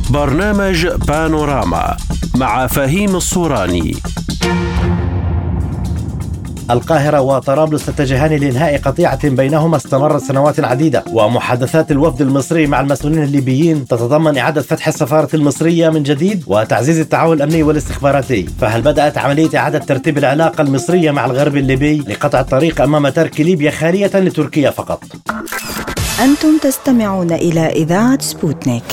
برنامج بانوراما مع فهيم الصوراني. القاهرة وطرابلس تتجهان لإنهاء قطيعة بينهما استمرت سنوات عديدة، ومحادثات الوفد المصري مع المسؤولين الليبيين تتضمن إعادة فتح السفارة المصرية من جديد وتعزيز التعاون الأمني والاستخباراتي. فهل بدأت عملية إعادة ترتيب العلاقة المصرية مع الغرب الليبي لقطع الطريق أمام ترك ليبيا خالية لتركيا فقط؟ أنتم تستمعون إلى إذاعة سبوتنيك.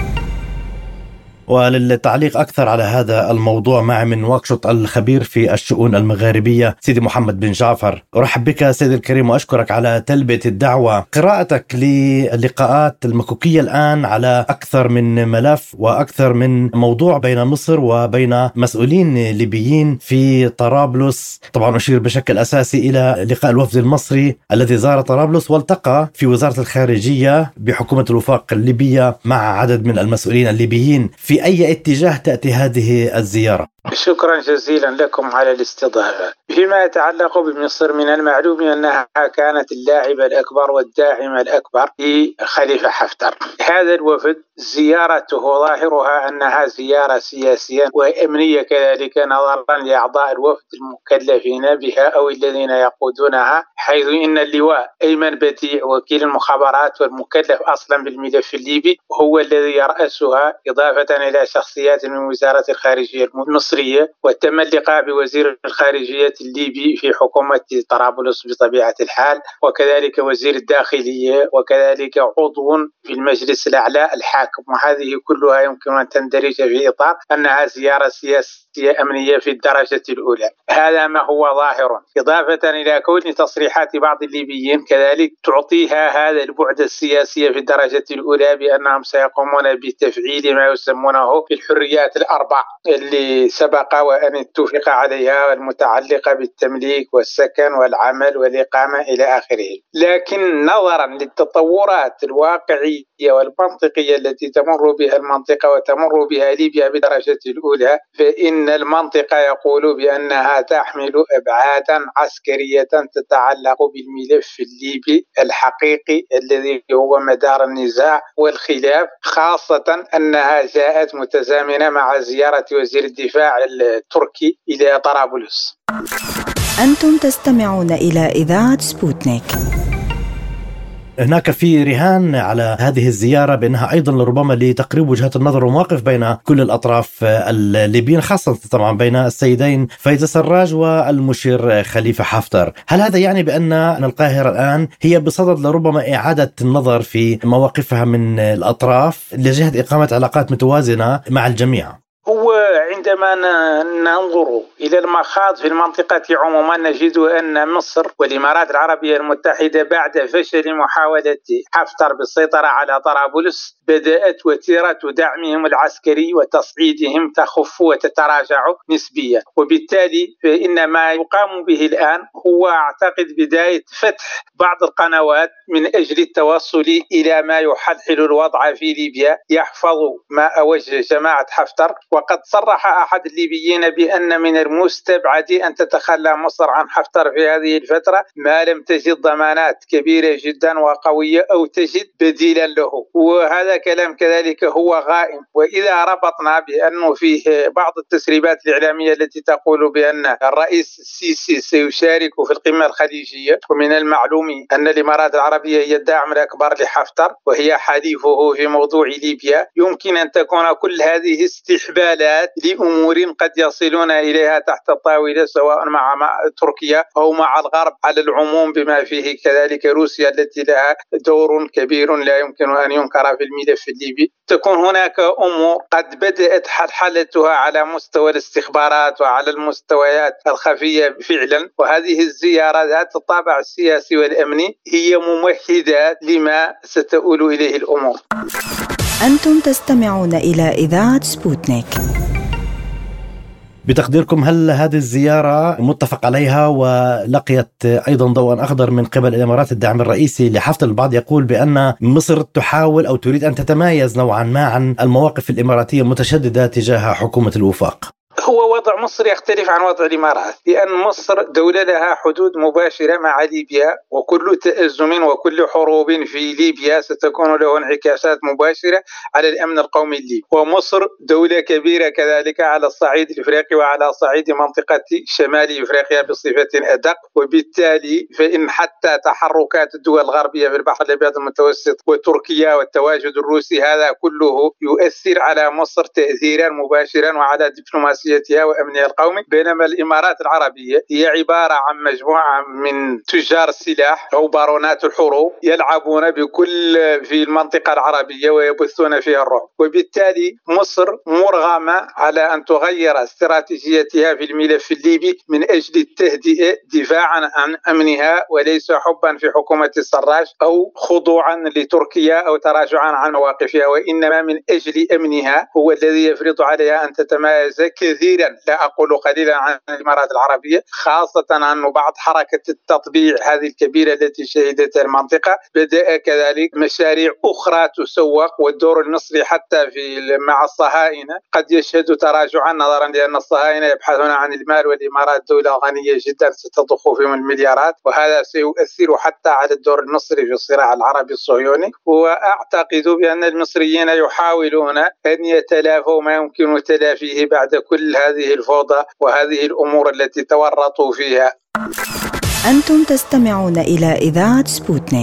وللتعليق أكثر على هذا الموضوع معي من واكشوط الخبير في الشؤون المغاربية سيدي محمد بن جعفر. أرحب بك سيدي الكريم وأشكرك على تلبية الدعوة. قراءتك للقاءات المكوكية الآن على أكثر من ملف وأكثر من موضوع بين مصر وبين مسؤولين ليبيين في طرابلس، طبعا أشير بشكل أساسي إلى لقاء الوفد المصري الذي زار طرابلس والتقى في وزارة الخارجية بحكومة الوفاق الليبية مع عدد من المسؤولين الليبيين. في أي اتجاه تأتي هذه الزيارة؟ شكرا جزيلا لكم على الاستضافة. فيما يتعلق بمصر، من المعلوم أنها كانت اللاعب الأكبر والداعم الأكبر لخليفة حفتر. هذا الوفد زيارته ظاهرها أنها زيارة سياسية وأمنية كذلك، نظرا لأعضاء الوفد المكلفين بها أو الذين يقودونها، حيث إن اللواء أيمن بديع وكيل المخابرات والمكلف أصلا بالملف الليبي وهو الذي يرأسها، إضافة إلى شخصيات من وزارة الخارجية المصرية، وتم اللقاء بوزير الخارجية الليبي في حكومة طرابلس بطبيعة الحال، وكذلك وزير الداخلية، وكذلك عضو في المجلس الأعلى الحاكم. وهذه كلها يمكن أن تندرج في إطار أنها زيارة سياسية أمنية في الدرجة الأولى. هذا ما هو ظاهر، إضافة إلى كون تصريحات بعض الليبيين كذلك تعطيها هذا البعد السياسي في الدرجة الأولى، بأنهم سيقومون بتفعيل ما يسمونه الحريات الأربع اللي سبق وأن اتفق عليها، المتعلقة بالتمليك والسكن والعمل والإقامة إلى آخره. لكن نظرا للتطورات الواقعية والمنطقية التي تمر بها المنطقة وتمر بها ليبيا بدرجة الأولى، فإن المنطقة يقول بأنها تحمل أبعادا عسكرية تتعلق بالملف الليبي الحقيقي الذي هو مدار النزاع والخلاف، خاصة أنها جاءت متزامنة مع زيارة وزير الدفاع التركي إلى طرابلس. أنتم تستمعون إلى إذاعة سبوتنيك. هناك في رهان على هذه الزيارة بأنها أيضا لربما لتقريب وجهات النظر ومواقف بين كل الأطراف الليبيين، خاصة طبعا بين السيدين فايز سراج والمشير خليفة حفتر. هل هذا يعني بأن القاهرة الآن هي بصدد لربما إعادة النظر في مواقفها من الأطراف لجهة إقامة علاقات متوازنة مع الجميع؟ وعندما ننظر إلى المخاض في المنطقة عموما، نجد أن مصر والإمارات العربية المتحدة بعد فشل محاولة حفتر بالسيطرة على طرابلس بدأت وتيرة دعمهم العسكري وتصعيدهم تخف وتتراجع نسبيا، وبالتالي فإن ما يقام به الآن هو أعتقد بداية فتح بعض القنوات من أجل التوصل إلى ما يحلحل الوضع في ليبيا يحفظ ما أوجه جماعة حفتر. وقد صرح أحد الليبيين بأن من المستبعد أن تتخلى مصر عن حفتر في هذه الفترة ما لم تجد ضمانات كبيرة جدا وقوية أو تجد بديلا له، وهذا كلام كذلك هو غائم. وإذا ربطنا بأنه فيه بعض التسريبات الإعلامية التي تقول بأن الرئيس السيسي سيشارك في القمة الخليجية، ومن المعلوم أن الإمارات العربية هي الداعم الأكبر لحفتر وهي حليفه في موضوع ليبيا، يمكن أن تكون كل هذه استحبالات لأمور قد يصلون إليها تحت الطاولة، سواء مع تركيا أو مع الغرب على العموم، بما فيه كذلك روسيا التي لها دور كبير لا يمكن أن ينكر في الملف الليبي. تكون هناك أمور قد بدأت حلحلتها على مستوى الاستخبارات وعلى المستويات الخفية فعلا، وهذه الزيارة ذات الطابع السياسي والأمني هي ممهدات لما ستؤول إليه الأمور. أنتم تستمعون إلى إذاعة سبوتنيك. بتقديركم هل هذه الزيارة متفق عليها ولقيت أيضا ضوءا أخضر من قبل الإمارات الدعم الرئيسي لحفتر؟ البعض يقول بأن مصر تحاول أو تريد أن تتمايز نوعا ما عن المواقف الإماراتية المتشددة تجاه حكومة الوفاق. هو وضع مصر يختلف عن وضع الإمارات، لأن مصر دولة لها حدود مباشرة مع ليبيا، وكل تأزم وكل حروب في ليبيا ستكون له انعكاسات مباشرة على الأمن القومي الليبي. ومصر دولة كبيرة كذلك على الصعيد الإفريقي وعلى صعيد منطقة شمال إفريقيا بصفة أدق، وبالتالي فإن حتى تحركات الدول الغربية في البحر الأبيض المتوسط وتركيا والتواجد الروسي هذا كله يؤثر على مصر تأثيرا مباشرا وعلى دبلوماسيتها وأمنها القومي. بينما الإمارات العربية هي عبارة عن مجموعة من تجار السلاح أو بارونات الحروب يلعبون بكل في المنطقة العربية ويبثون فيها الرعب، وبالتالي مصر مرغمة على أن تغير استراتيجيتها في الملف الليبي من أجل التهدئة دفاعا عن أمنها، وليس حبا في حكومة السراج أو خضوعا لتركيا أو تراجعا عن مواقفها، وإنما من أجل أمنها هو الذي يفرض عليها أن تتميز كثيرا، لا أقول قليلا، عن الإمارات العربية، خاصة أن بعض حركة التطبيع هذه الكبيرة التي شهدتها المنطقة بدأ كذلك مشاريع أخرى تسوق، والدور المصري حتى مع الصهاينة قد يشهد تراجعا نظرا لأن الصهاينة يبحثون عن المال، والإمارات دولة غنية جدا ستضخ فيهم المليارات، وهذا سيؤثر حتى على الدور المصري في الصراع العربي الصهيوني. وأعتقد بأن المصريين يحاولون أن يتلافوا ما يمكن تلافيه بعد كل هذه الفوضى وهذه الأمور التي تورطوا فيها. أنتم تستمعون إلى إذاعة سبوتنيك.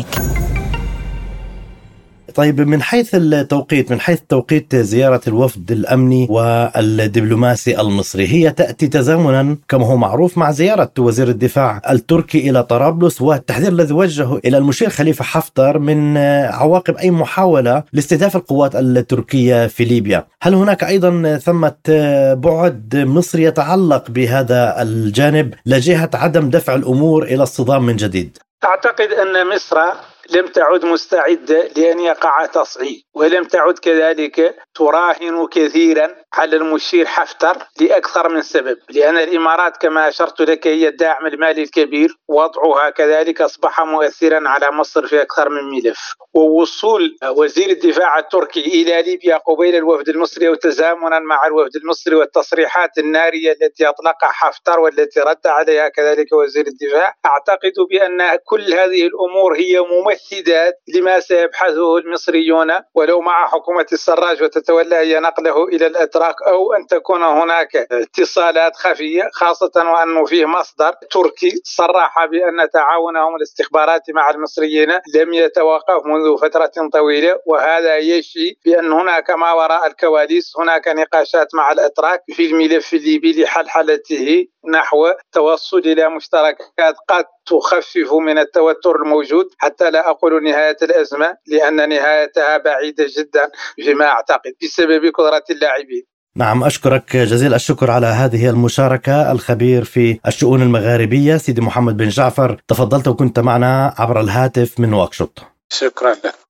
طيب، من حيث توقيت زيارة الوفد الأمني والدبلوماسي المصري، هي تأتي تزامنا كما هو معروف مع زيارة وزير الدفاع التركي إلى طرابلس والتحذير الذي وجهه إلى المشير خليفة حفتر من عواقب أي محاولة لاستهداف القوات التركية في ليبيا. هل هناك أيضا ثمة بعد مصري يتعلق بهذا الجانب لجهة عدم دفع الأمور إلى الصدام من جديد؟ أعتقد أن مصر لم تعد مستعدة لأن يقع تصعيد، ولم تعد كذلك تراهن كثيرا على المشير حفتر لأكثر من سبب، لأن الإمارات كما أشرت لك هي الداعم المالي الكبير، وضعها كذلك أصبح مؤثرا على مصر في أكثر من ملف. ووصول وزير الدفاع التركي إلى ليبيا قبيل الوفد المصري وتزامنا مع الوفد المصري والتصريحات النارية التي أطلقها حفتر والتي رد عليها كذلك وزير الدفاع، أعتقد بأن كل هذه الأمور هي ممثلات لما سيبحثه المصريون، ولو مع حكومة السراج وتتولى هي نقله إلى الأتراك، أو أن تكون هناك اتصالات خفية، خاصة وأنه فيه مصدر تركي صرح بأن تعاونهم الاستخباراتي مع المصريين لم يتوقف منذ فترة طويلة، وهذا يشي بأن هناك ما وراء الكواليس هناك نقاشات مع الأتراك في الملف الليبي لحلحلته نحو توصل إلى مشتركات قد تخفف من التوتر الموجود، حتى لا أقول نهاية الأزمة، لأن نهايتها بعيدة جدا فيما أعتقد بسبب قدرة اللاعبين. نعم، أشكرك جزيل الشكر على هذه المشاركة. الخبير في الشؤون المغاربية سيدي محمد بن جعفر، تفضلت وكنت معنا عبر الهاتف من نواكشوط. شكرا لك.